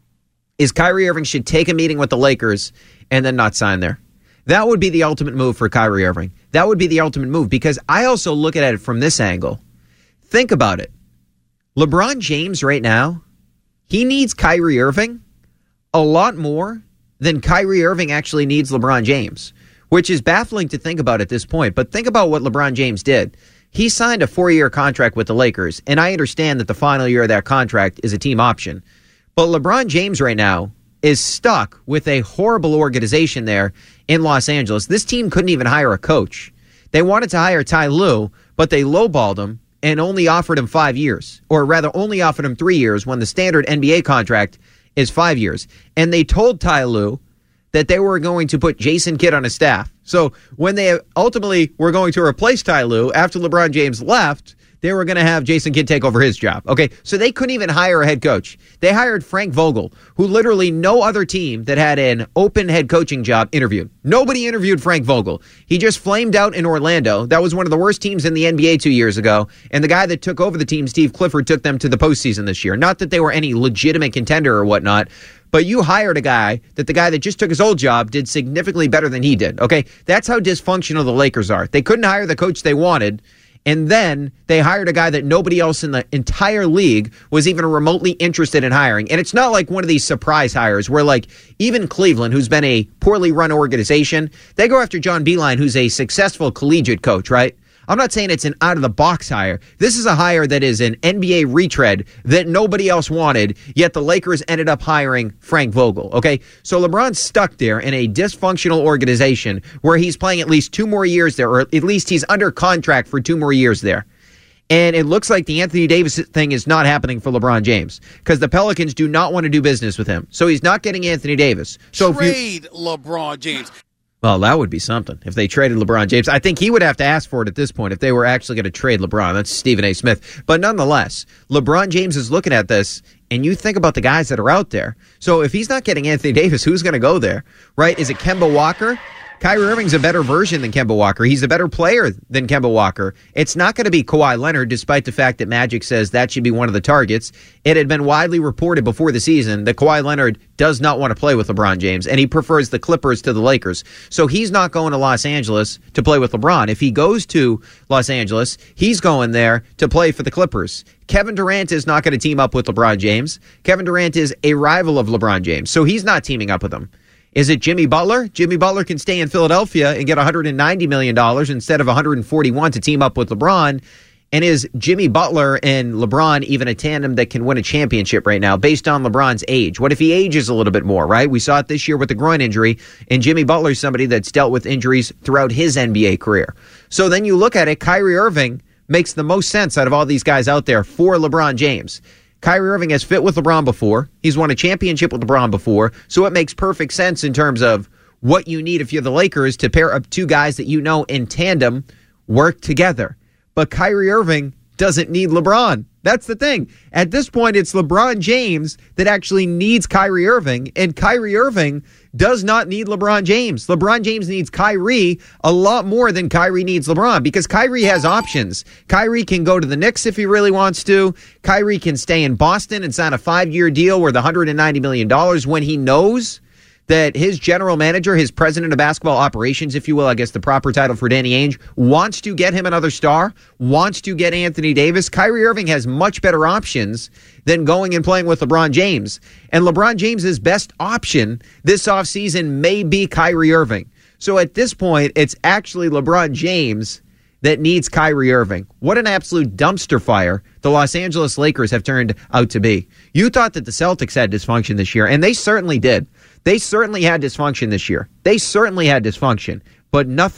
Speaker 11: is Kyrie Irving should take a meeting with the Lakers and then not sign there. That would be the ultimate move for Kyrie Irving. That would be the ultimate move, because I also look at it from this angle. Think about it. LeBron James right now, he needs Kyrie Irving a lot more than Kyrie Irving actually needs LeBron James, which is baffling to think about at this point. But think about what LeBron James did. He signed a four-year contract with the Lakers, and I understand that the final year of that contract is a team option. But LeBron James right now is stuck with a horrible organization there in Los Angeles. This team couldn't even hire a coach. They wanted to hire Ty Lue, but they lowballed him and only offered him five years, or rather only offered him three years when the standard N B A contract is five years. And they told Ty Lue that they were going to put Jason Kidd on his staff. So when they ultimately were going to replace Ty Lue after LeBron James left, they were going to have Jason Kidd take over his job. Okay, so they couldn't even hire a head coach. They hired Frank Vogel, who literally no other team that had an open head coaching job interviewed. Nobody interviewed Frank Vogel. He just flamed out in Orlando. That was one of the worst teams in the N B A two years ago. And the guy that took over the team, Steve Clifford, took them to the postseason this year. Not that they were any legitimate contender or whatnot, but you hired a guy that the guy that just took his old job did significantly better than he did. Okay, that's how dysfunctional the Lakers are. They couldn't hire the coach they wanted. And then they hired a guy that nobody else in the entire league was even remotely interested in hiring. And it's not like one of these surprise hires where, like, even Cleveland, who's been a poorly run organization, they go after John Beilein, who's a successful collegiate coach, right? I'm not saying it's an out-of-the-box hire. This is a hire that is an N B A retread that nobody else wanted, yet the Lakers ended up hiring Frank Vogel, okay? So LeBron's stuck there in a dysfunctional organization where he's playing at least two more years there, or at least he's under contract for two more years there. And it looks like the Anthony Davis thing is not happening for LeBron James because the Pelicans do not want to do business with him. So he's not getting Anthony Davis. So
Speaker 21: Trade
Speaker 11: if you,
Speaker 21: LeBron James.
Speaker 11: Well, that would be something if they traded LeBron James. I think he would have to ask for it at this point if they were actually going to trade LeBron. That's Stephen A. Smith. But nonetheless, LeBron James is looking at this, and you think about the guys that are out there. So if he's not getting Anthony Davis, who's going to go there, right? Is it Kemba Walker? Kyrie Irving's a better version than Kemba Walker. He's a better player than Kemba Walker. It's not going to be Kawhi Leonard, despite the fact that Magic says that should be one of the targets. It had been widely reported before the season that Kawhi Leonard does not want to play with LeBron James, and he prefers the Clippers to the Lakers. So he's not going to Los Angeles to play with LeBron. If he goes to Los Angeles, he's going there to play for the Clippers. Kevin Durant is not going to team up with LeBron James. Kevin Durant is a rival of LeBron James, so he's not teaming up with him. Is it Jimmy Butler? Jimmy Butler can stay in Philadelphia and get one hundred ninety million dollars instead of one hundred forty-one to team up with LeBron. And is Jimmy Butler and LeBron even a tandem that can win a championship right now based on LeBron's age? What if he ages a little bit more, right? We saw it this year with the groin injury, and Jimmy Butler's somebody that's dealt with injuries throughout his N B A career. So then you look at it, Kyrie Irving makes the most sense out of all these guys out there for LeBron James. Kyrie Irving has fit with LeBron before. He's won a championship with LeBron before. So it makes perfect sense in terms of what you need if you're the Lakers to pair up two guys that you know in tandem work together. But Kyrie Irving doesn't need LeBron. That's the thing. At this point, it's LeBron James that actually needs Kyrie Irving, and Kyrie Irving does not need LeBron James. LeBron James needs Kyrie a lot more than Kyrie needs LeBron because Kyrie has options. Kyrie can go to the Knicks if he really wants to. Kyrie can stay in Boston and sign a five-year deal worth one hundred ninety million dollars when he knows that his general manager, his president of basketball operations, if you will, I guess the proper title for Danny Ainge, wants to get him another star, wants to get Anthony Davis. Kyrie Irving has much better options than going and playing with LeBron James. And LeBron James's best option this offseason may be Kyrie Irving. So at this point, it's actually LeBron James that needs Kyrie Irving. What an absolute dumpster fire the Los Angeles Lakers have turned out to be. You thought that the Celtics had dysfunction this year, and they certainly did. They certainly had dysfunction this year. They certainly had dysfunction, but nothing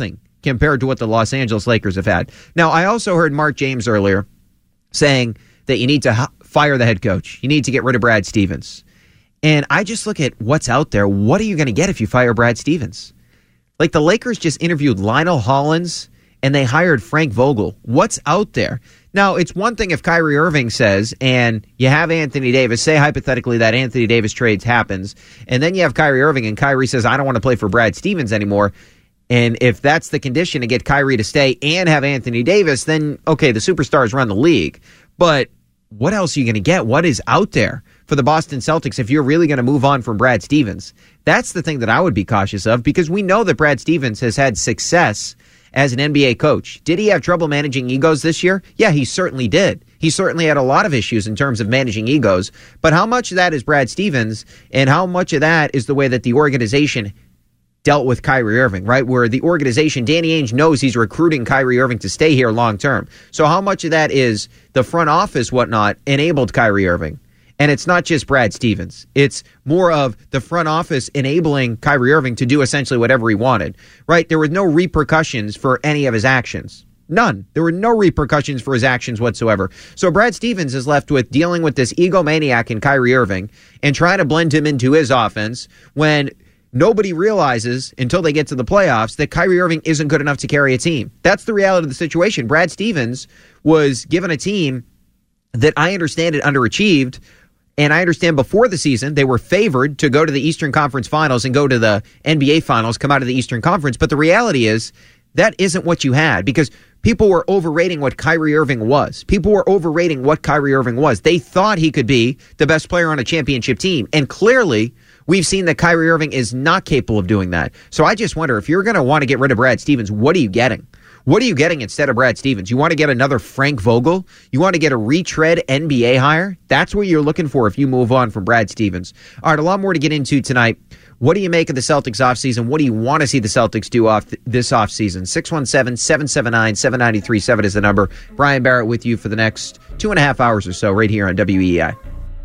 Speaker 11: compared to what the Los Angeles Lakers have had. Now, I also heard Mark James earlier saying that you need to h- fire the head coach. You need to get rid of Brad Stevens. And I just look at what's out there. What are you going to get if you fire Brad Stevens? Like, the Lakers just interviewed Lionel Hollins and they hired Frank Vogel. What's out there? Now, it's one thing if Kyrie Irving says, and you have Anthony Davis, say hypothetically that Anthony Davis trades happens, and then you have Kyrie Irving and Kyrie says, I don't want to play for Brad Stevens anymore. And if that's the condition to get Kyrie to stay and have Anthony Davis, then, okay, the superstars run the league. But what else are you going to get? What is out there for the Boston Celtics if you're really going to move on from Brad Stevens? That's the thing that I would be cautious of, because we know that Brad Stevens has had success as an N B A coach. Did he have trouble managing egos this year? Yeah, he certainly did. He certainly had a lot of issues in terms of managing egos. But how much of that is Brad Stevens, and how much of that is the way that the organization dealt with Kyrie Irving, right? Where the organization, Danny Ainge knows he's recruiting Kyrie Irving to stay here long term. So how much of that is the front office, whatnot, enabled Kyrie Irving? And it's not just Brad Stevens. It's more of the front office enabling Kyrie Irving to do essentially whatever he wanted, right? There were no repercussions for any of his actions. None. There were no repercussions for his actions whatsoever. So Brad Stevens is left with dealing with this egomaniac in Kyrie Irving and trying to blend him into his offense when nobody realizes until they get to the playoffs that Kyrie Irving isn't good enough to carry a team. That's the reality of the situation. Brad Stevens was given a team that I understand it underachieved. And I understand before the season, they were favored to go to the Eastern Conference Finals and go to the N B A Finals, come out of the Eastern Conference. But the reality is that isn't what you had, because people were overrating what Kyrie Irving was. People were overrating what Kyrie Irving was. They thought he could be the best player on a championship team. And clearly, we've seen that Kyrie Irving is not capable of doing that. So I just wonder, if you're going to want to get rid of Brad Stevens, what are you getting? What are you getting instead of Brad Stevens? You want to get another Frank Vogel? You want to get a retread N B A hire? That's what you're looking for if you move on from Brad Stevens. All right, a lot more to get into tonight. What do you make of the Celtics offseason? What do you want to see the Celtics do off th- this offseason? six one seven, seven seven nine, seven nine three seven is the number. Brian Barrett with you for the next two and a half hours or so right here on W E I.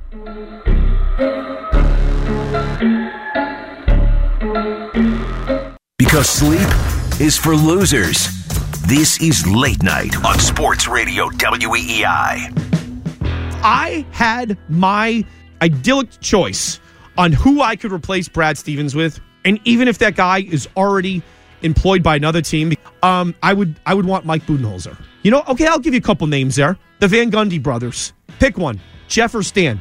Speaker 10: Because sleep is for losers. This is Late Night on Sports Radio W E E I.
Speaker 18: I had my idyllic choice on who I could replace Brad Stevens with, and even if that guy is already employed by another team, um, I would I would want Mike Budenholzer. You know, okay, I'll give you a couple names there. The Van Gundy brothers. Pick one. Jeff or Stan.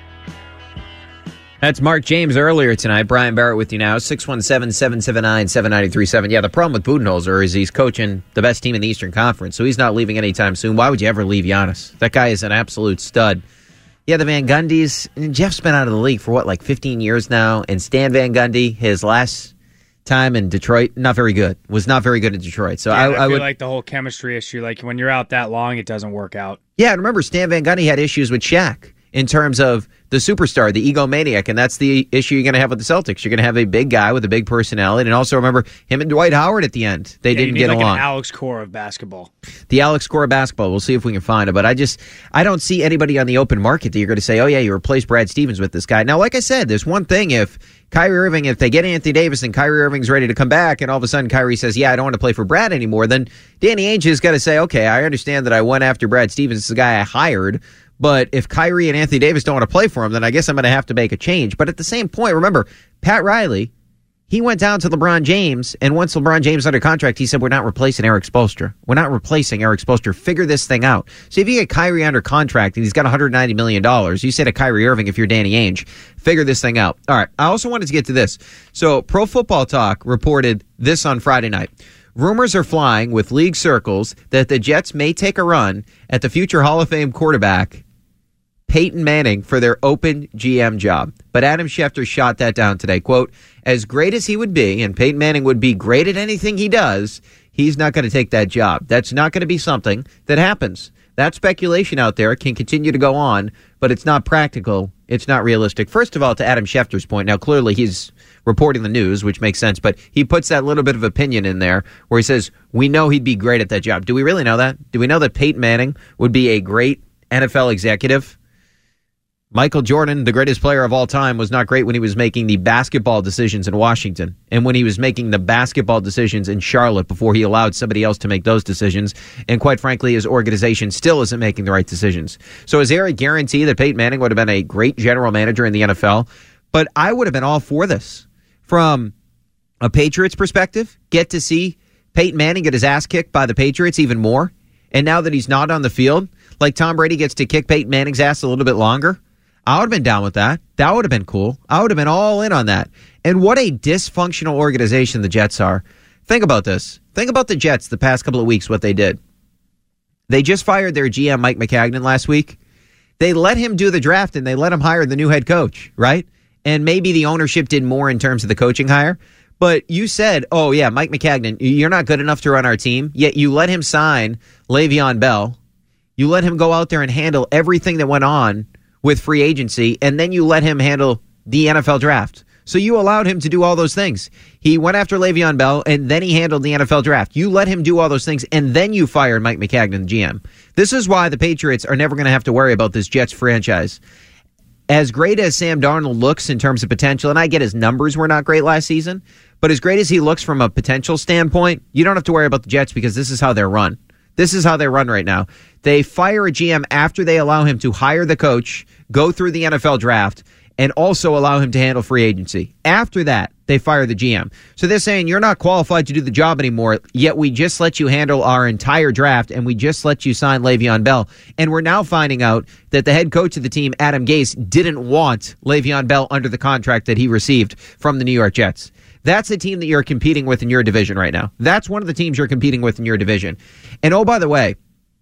Speaker 11: That's Mark James earlier tonight. Brian Barrett with you now. six one seven, seven seven nine, seven nine three seven. Yeah, the problem with Budenholzer is he's coaching the best team in the Eastern Conference, so he's not leaving anytime soon. Why would you ever leave Giannis? That guy is an absolute stud. Yeah, the Van Gundys. Jeff's been out of the league for, what, like fifteen years now? And Stan Van Gundy, his last time in Detroit, not very good. Was not very good in Detroit. So
Speaker 21: yeah,
Speaker 11: I,
Speaker 21: I, I feel
Speaker 11: would
Speaker 21: like the whole chemistry issue, like when you're out that long, it doesn't work out.
Speaker 11: Yeah, and remember, Stan Van Gundy had issues with Shaq in terms of the superstar, the egomaniac, and that's the issue you're going to have with the Celtics. You're going to have a big guy with a big personality, and also remember him and Dwight Howard at the end. They
Speaker 21: yeah,
Speaker 11: didn't
Speaker 21: you need
Speaker 11: get
Speaker 21: like
Speaker 11: along.
Speaker 21: An Alex Cora of basketball.
Speaker 11: The Alex Cora basketball. We'll see if we can find it, but I just I don't see anybody on the open market that you're going to say, oh yeah, you replace Brad Stevens with this guy. Now, like I said, there's one thing if Kyrie Irving, if they get Anthony Davis and Kyrie Irving's ready to come back, and all of a sudden Kyrie says, yeah, I don't want to play for Brad anymore, then Danny Ainge has got to say, okay, I understand that I went after Brad Stevens, it's the guy I hired. But if Kyrie and Anthony Davis don't want to play for him, then I guess I'm going to have to make a change. But at the same point, remember, Pat Riley, he went down to LeBron James, and once LeBron James under contract, he said, we're not replacing Eric Spoelstra. We're not replacing Eric Spoelstra. Figure this thing out. So if you get Kyrie under contract and he's got one hundred ninety million dollars, you say to Kyrie Irving, if you're Danny Ainge, figure this thing out. All right, I also wanted to get to this. So Pro Football Talk reported this on Friday night. Rumors are flying with league circles that the Jets may take a run at the future Hall of Fame quarterback, Peyton Manning, for their open G M job. But Adam Schefter shot that down today. Quote, as great as he would be, and Peyton Manning would be great at anything he does, he's not going to take that job. That's not going to be something that happens. That speculation out there can continue to go on, but it's not practical. It's not realistic. First of all, to Adam Schefter's point, now clearly he's reporting the news, which makes sense, but he puts that little bit of opinion in there where he says, we know he'd be great at that job. Do we really know that? Do we know that Peyton Manning would be a great N F L executive? Michael Jordan, the greatest player of all time, was not great when he was making the basketball decisions in Washington and when he was making the basketball decisions in Charlotte before he allowed somebody else to make those decisions. And quite frankly, his organization still isn't making the right decisions. So is there a guarantee that Peyton Manning would have been a great general manager in the N F L? But I would have been all for this. From a Patriots perspective, get to see Peyton Manning get his ass kicked by the Patriots even more. And now that he's not on the field, like Tom Brady gets to kick Peyton Manning's ass a little bit longer. I would have been down with that. That would have been cool. I would have been all in on that. And what a dysfunctional organization the Jets are. Think about this. Think about the Jets the past couple of weeks, what they did. They just fired their G M, Mike McCagnon, last week. They let him do the draft and they let him hire the new head coach, right? And maybe the ownership did more in terms of the coaching hire. But you said, oh, yeah, Mike McCagnon, you're not good enough to run our team. Yet you let him sign Le'Veon Bell. You let him go out there and handle everything that went on with free agency, and then you let him handle the N F L draft. So you allowed him to do all those things. He went after Le'Veon Bell, and then he handled the N F L draft. You let him do all those things, and then you fired Mike McCagnon, the G M. This is why the Patriots are never going to have to worry about this Jets franchise. As great as Sam Darnold looks in terms of potential, and I get his numbers were not great last season, but as great as he looks from a potential standpoint, you don't have to worry about the Jets because this is how they're run. This is how they run right now. They fire a G M after they allow him to hire the coach, go through the N F L draft, and also allow him to handle free agency. After that, they fire the G M. So they're saying, you're not qualified to do the job anymore, yet we just let you handle our entire draft, and we just let you sign Le'Veon Bell. And we're now finding out that the head coach of the team, Adam Gase, didn't want Le'Veon Bell under the contract that he received from the New York Jets. That's the team that you're competing with in your division right now. That's one of the teams you're competing with in your division. And oh, by the way,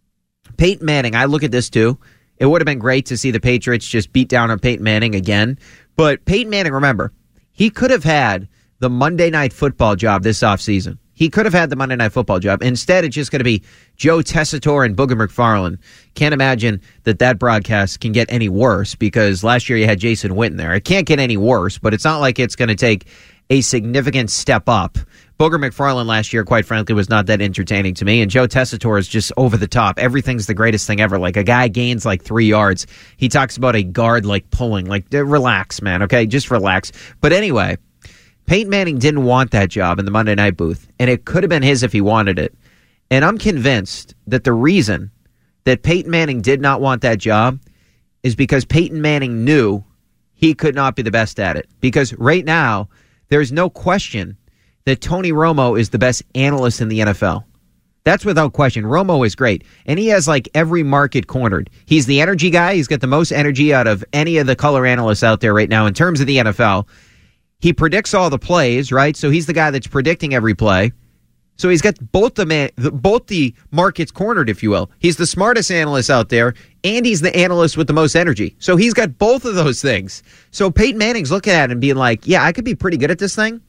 Speaker 11: Peyton Manning, I look at this too. It would have been great to see the Patriots just beat down on Peyton Manning again. But Peyton Manning, remember, he could have had the Monday Night Football job this offseason. He could have had the Monday Night Football job. Instead, it's just going to be Joe Tessitore and Booger McFarland. Can't imagine that that broadcast can get any worse because last year you had Jason Witten there. It can't get any worse, but it's not like it's going to take a significant step up. Booger McFarland last year, quite frankly, was not that entertaining to me. And Joe Tessitore is just over the top. Everything's the greatest thing ever. Like a guy gains like three yards. He talks about a guard like pulling. Like, relax, man, okay? Just relax. But anyway, Peyton Manning didn't want that job in the Monday Night booth. And it could have been his if he wanted it. And I'm convinced that the reason that Peyton Manning did not want that job is because Peyton Manning knew he could not be the best at it. Because right now, there's no question that Tony Romo is the best analyst in the N F L. That's without question. Romo is great. And he has like every market cornered. He's the energy guy. He's got the most energy out of any of the color analysts out there right now in terms of the N F L. He predicts all the plays, right? So he's the guy that's predicting every play. So he's got both the man, both the markets cornered, if you will. He's the smartest analyst out there, and he's the analyst with the most energy. So he's got both of those things. So Peyton Manning's looking at it and being like, yeah, I could be pretty good at this thing,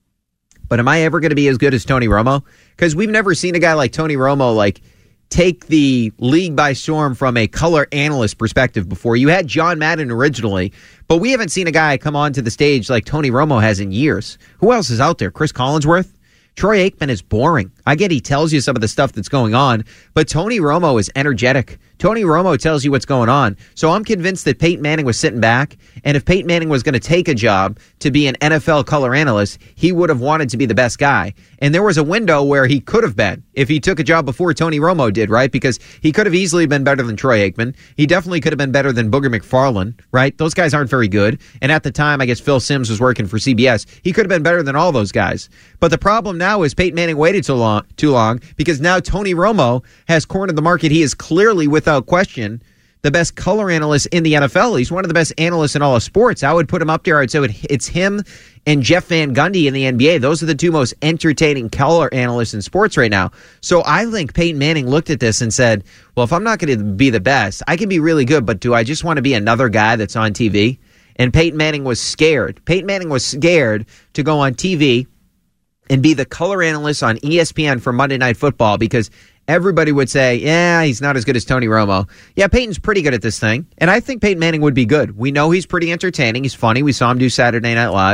Speaker 11: but am I ever going to be as good as Tony Romo? Because we've never seen a guy like Tony Romo like take the league by storm from a color analyst perspective before. You had John Madden originally, but we haven't seen a guy come onto the stage like Tony Romo has in years. Who else is out there? Chris Collinsworth? Troy Aikman is boring. I get he tells you some of the stuff that's going on, but Tony Romo is energetic. Tony Romo tells you what's going on. So I'm convinced that Peyton Manning was sitting back, and if Peyton Manning was going to take a job to be an N F L color analyst, he would have wanted to be the best guy. And there was a window where he could have been if he took a job before Tony Romo did, right? Because he could have easily been better than Troy Aikman. He definitely could have been better than Booger McFarland, right? Those guys aren't very good. And at the time, I guess Phil Simms was working for C B S. He could have been better than all those guys. But the problem now is Peyton Manning waited too long, too long because now Tony Romo has cornered the market. He is clearly, without question, the best color analyst in the N F L. He's one of the best analysts in all of sports. I would put him up there. I'd say it's him and Jeff Van Gundy in the N B A. Those are the two most entertaining color analysts in sports right now. So I think Peyton Manning looked at this and said, well, if I'm not going to be the best, I can be really good, but do I just want to be another guy that's on T V? And Peyton Manning was scared. Peyton Manning was scared to go on T V and be the color analyst on E S P N for Monday Night Football because everybody would say, yeah, he's not as good as Tony Romo. Yeah, Peyton's pretty good at this thing. And I think Peyton Manning would be good. We know he's pretty entertaining. He's funny. We saw him do Saturday Night Live.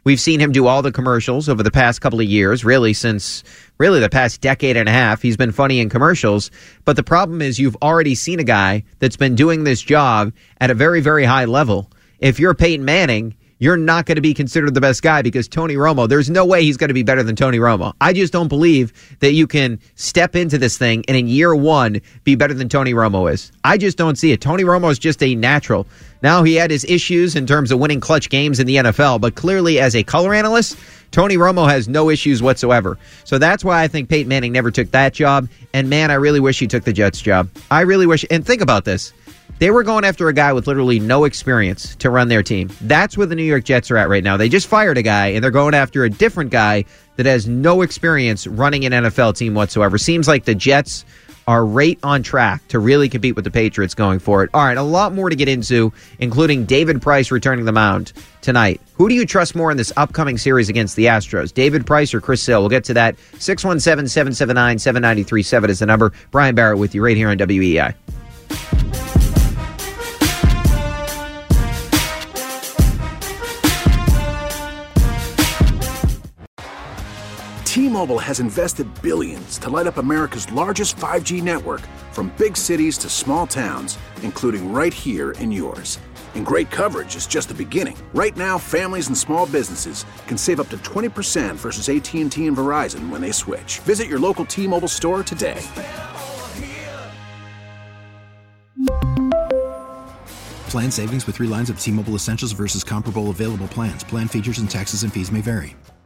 Speaker 11: We've seen him do all the commercials over the past couple of years, really since really the past decade and a half. He's been funny in commercials. But the problem is you've already seen a guy that's been doing this job at a very, very high level. If you're Peyton Manning, you're not going to be considered the best guy because Tony Romo, there's no way he's going to be better than Tony Romo. I just don't believe that you can step into this thing and in year one be better than Tony Romo is. I just don't see it. Tony Romo is just a natural. Now, he had his issues in terms of winning clutch games in the N F L, but clearly as a color analyst, Tony Romo has no issues whatsoever. So that's why I think Peyton Manning never took that job. And man, I really wish he took the Jets job. I really wish. And think about this. They were going after a guy with literally no experience to run their team. That's where the New York Jets are at right now. They just fired a guy, and they're going after a different guy that has no experience running an N F L team whatsoever. Seems like the Jets are right on track to really compete with the Patriots going forward. All right, a lot more to get into, including David Price returning the mound tonight. Who do you trust more in this upcoming series against the Astros, David Price or Chris Sale? We'll get to that. six one seven, seven seven nine, seven nine three seven is the number. Brian Barrett with you right here on W E I.
Speaker 4: T-Mobile has invested billions to light up America's largest five G network, from big cities to small towns, including right here in yours. And great coverage is just the beginning. Right now, families and small businesses can save up to twenty percent versus A T and T and Verizon when they switch. Visit your local T-Mobile store today.
Speaker 5: Plan savings with three lines of T-Mobile Essentials versus comparable available plans. Plan features and taxes and fees may vary.